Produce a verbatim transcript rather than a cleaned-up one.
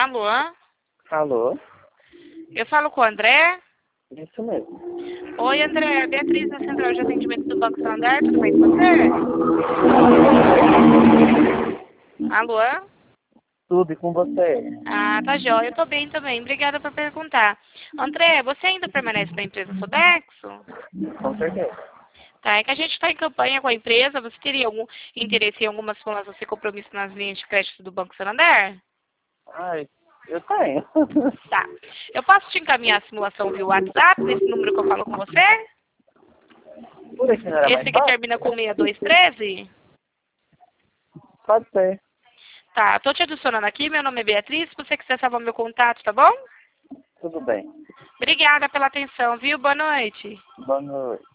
Alô? Alô? Eu falo com o André? Isso mesmo. Oi, André. Beatriz da Central de Atendimento do Banco Santander. Tudo bem com você? Alô? Tudo e com você? Ah, tá jóia. Eu tô bem também. Obrigada por perguntar. André, você ainda permanece na empresa Sodexo? Com certeza. Tá, é que a gente está em campanha com a empresa. Você teria algum interesse em algumas simulações de compromisso nas linhas de crédito do Banco Santander? Ai, eu tenho. Tá. Eu posso te encaminhar a simulação via WhatsApp, nesse número que eu falo com você? Por aqui não era mais Esse que fácil? termina com seis dois um três? Pode ser. Tá, tô te adicionando aqui. Meu nome é Beatriz. Se você quiser salvar meu contato, tá bom? Tudo bem. Obrigada pela atenção, viu? Boa noite. Boa noite.